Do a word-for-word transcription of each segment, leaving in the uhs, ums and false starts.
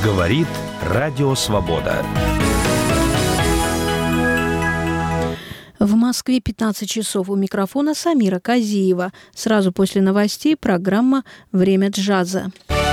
Говорит Радио Свобода. В Москве пятнадцать часов. У микрофона Самира Казиева. Сразу после новостей программа «Время джаза».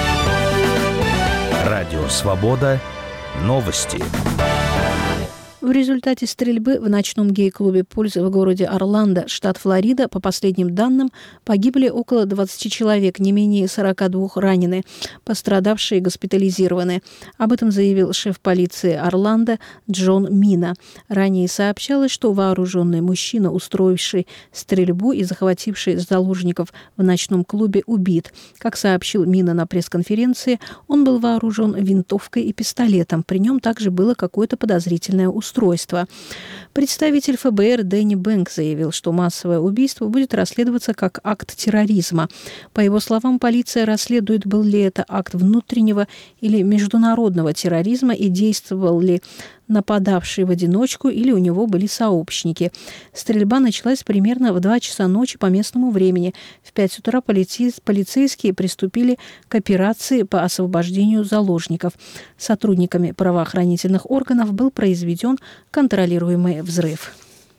Радио Свобода. Новости. В результате стрельбы в ночном гей-клубе «Пульс» в городе Орландо, штат Флорида, по последним данным, погибли около двадцати человек, не менее сорока двух ранены. Пострадавшие госпитализированы. Об этом заявил шеф полиции Орландо Джон Мина. Ранее сообщалось, что вооруженный мужчина, устроивший стрельбу и захвативший заложников в ночном клубе, убит. Как сообщил Мина на пресс-конференции, он был вооружен винтовкой и пистолетом. При нем также было какое-то подозрительное устройство. Устройство. Представитель эф бэ эр Дэнни Бэнк заявил, что массовое убийство будет расследоваться как акт терроризма. По его словам, полиция расследует, был ли это акт внутреннего или международного терроризма и действовал ли нападавший в одиночку или у него были сообщники. Стрельба началась примерно в два часа ночи по местному времени. В пять утра полицей, полицейские приступили к операции по освобождению заложников. Сотрудниками правоохранительных органов был произведен контролируемый взрыв.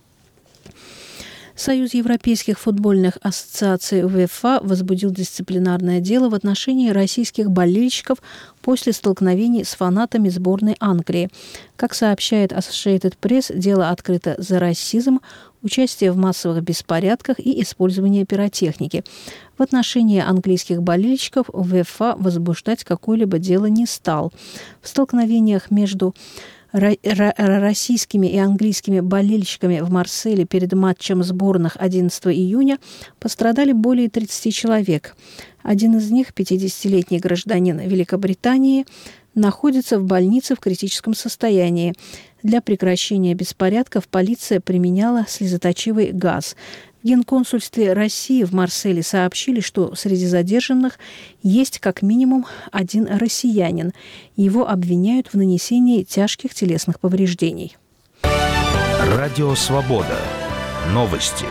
Союз Европейских футбольных ассоциаций УЕФА возбудил дисциплинарное дело в отношении российских болельщиков после столкновений с фанатами сборной Англии. Как сообщает Associated Press, дело открыто за расизм, участие в массовых беспорядках и использование пиротехники. В отношении английских болельщиков УЕФА возбуждать какое-либо дело не стал. В столкновениях между российскими и английскими болельщиками в Марселе перед матчем сборных одиннадцатого июня пострадали более тридцати человек. Один из них, пятидесятилетний гражданин Великобритании, находится в больнице в критическом состоянии. Для прекращения беспорядков полиция применяла слезоточивый газ. В Генконсульстве России в Марселе сообщили, что среди задержанных есть как минимум один россиянин. Его обвиняют в нанесении тяжких телесных повреждений. Радио Свобода. Новости.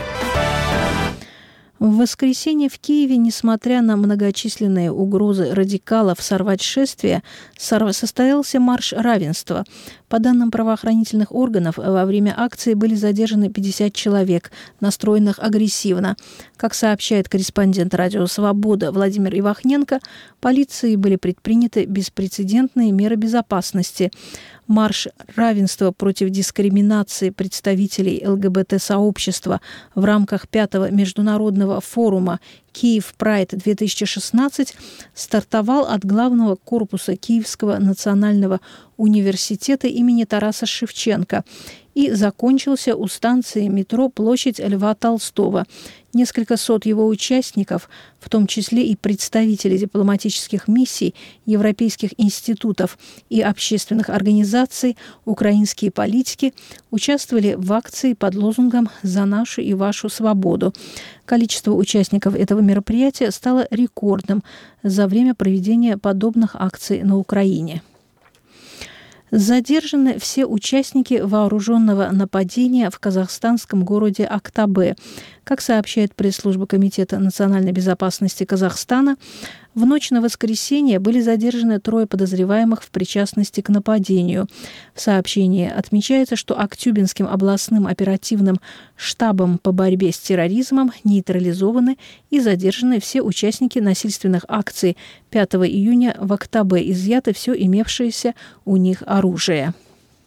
В воскресенье в Киеве, несмотря на многочисленные угрозы радикалов сорвать шествие, состоялся марш равенства. По данным правоохранительных органов, во время акции были задержаны пятьдесят человек, настроенных агрессивно. Как сообщает корреспондент «Радио Свобода» Владимир Ивахненко, полицией были предприняты беспрецедентные меры безопасности. Марш равенства против дискриминации представителей эл гэ бэ тэ-сообщества в рамках пятого международного форума «Киев Прайд-две тысячи шестнадцать» стартовал от главного корпуса Киевского национального университета имени Тараса Шевченко и закончился у станции метро «Площадь Льва Толстого». Несколько сот его участников, в том числе и представители дипломатических миссий, европейских институтов и общественных организаций, украинские политики, участвовали в акции под лозунгом «За нашу и вашу свободу». Количество участников этого мероприятия стало рекордным за время проведения подобных акций на Украине. Задержаны все участники вооруженного нападения в казахстанском городе Актабе. Как сообщает пресс-служба Комитета национальной безопасности Казахстана, в ночь на воскресенье были задержаны трое подозреваемых в причастности к нападению. В сообщении отмечается, что Актюбинским областным оперативным штабом по борьбе с терроризмом нейтрализованы и задержаны все участники насильственных акций пятого июня в Актабе, изъято все имевшееся у них оружие.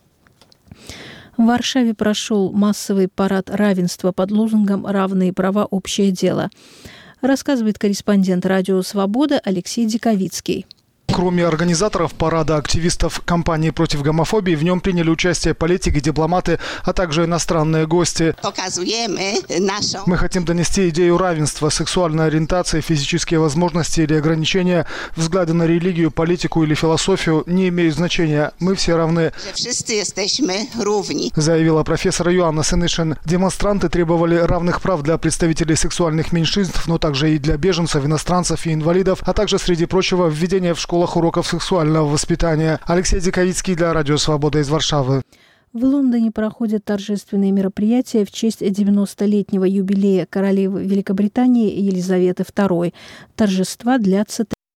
В Варшаве прошел массовый парад равенства под лозунгом «Равные права. Общее дело». Рассказывает корреспондент «Радио Свобода» Алексей Диковицкий. Кроме организаторов парада, активистов кампании против гомофобии, в нем приняли участие политики, дипломаты, а также иностранные гости. Мы хотим донести идею равенства, сексуальной ориентации, физические возможности или ограничения, взгляды на религию, политику или философию не имеют значения. Мы все равны, заявила профессор Йоанна Сенышин. Демонстранты требовали равных прав для представителей сексуальных меньшинств, но также и для беженцев, иностранцев и инвалидов, а также, среди прочего, введение в школах уроков сексуального воспитания. Алексей Диковицкий для Радио Свобода из Варшавы. В Лондоне проходят торжественные мероприятия в честь девяностолетнего юбилея королевы Великобритании Елизаветы второй. Торжества длятся